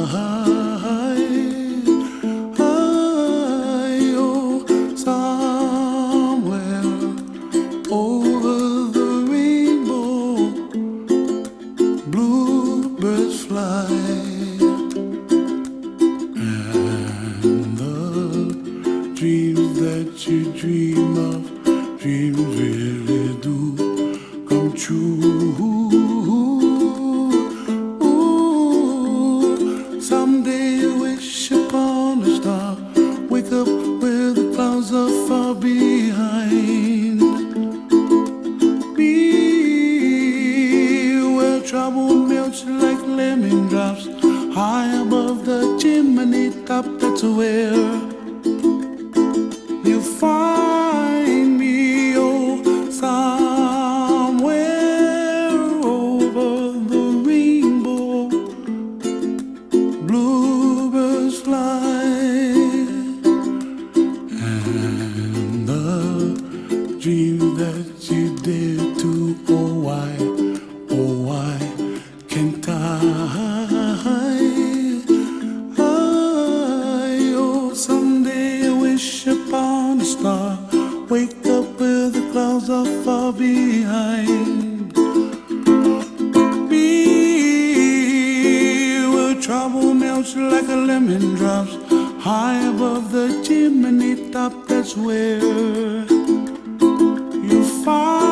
oh, somewhere over the rainbow, bluebirds fly, and the dreams that you dream of, dreams really do come true. Someday you wish upon a star, wake up where the clouds are far behind. Be where trouble melts like lemon drops, high above the chimney top. That's where you find me, oh, somewhere over the rainbow, bluebirds fly, and the dream that you dare to, oh why can't I? Oh, someday I wish upon a star, wake up where the clouds are far behind. Be where trouble melts like a lemon drops, high above the chimney top. That's where you find